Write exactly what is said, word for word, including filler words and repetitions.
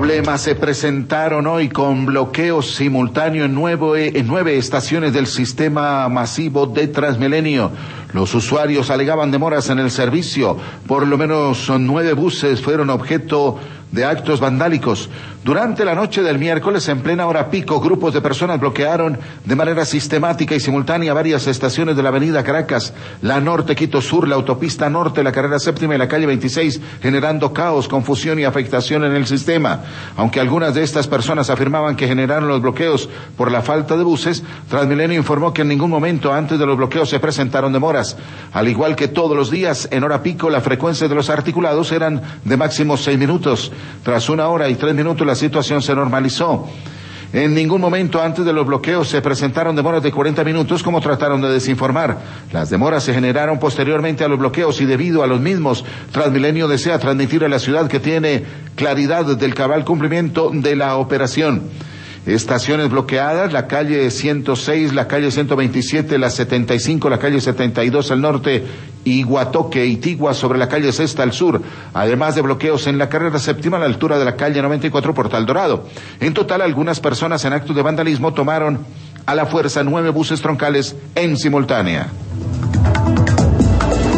Problemas se presentaron hoy con bloqueo simultáneo en nueve, en nueve estaciones del sistema masivo de Transmilenio. Los usuarios alegaban demoras en el servicio. Por lo menos nueve buses fueron objeto de actos vandálicos. Durante la noche del miércoles, en plena hora pico, grupos de personas bloquearon de manera sistemática y simultánea varias estaciones de la avenida Caracas, la Norte Quito Sur, la autopista Norte, la carrera séptima y la calle veintiséis, generando caos, confusión y afectación en el sistema. Aunque algunas de estas personas afirmaban que generaron los bloqueos por la falta de buses, Transmilenio informó que en ningún momento antes de los bloqueos se presentaron demoras. Al igual que todos los días, en hora pico, la frecuencia de los articulados eran de máximo seis minutos. Tras una hora y tres minutos, la situación se normalizó. En ningún momento antes de los bloqueos se presentaron demoras de cuarenta minutos, como trataron de desinformar. Las demoras se generaron posteriormente a los bloqueos y debido a los mismos, Transmilenio desea transmitir a la ciudad que tiene claridad del cabal cumplimiento de la operación. Estaciones bloqueadas: la calle ciento seis, la calle ciento veintisiete, la setenta y cinco, la calle setenta y dos al norte, Iguatoque y Tigua sobre la calle Sexta al sur, además de bloqueos en la carrera séptima a la altura de la calle noventa y cuatro Portal Dorado. En total, algunas personas en actos de vandalismo tomaron a la fuerza nueve buses troncales en simultánea.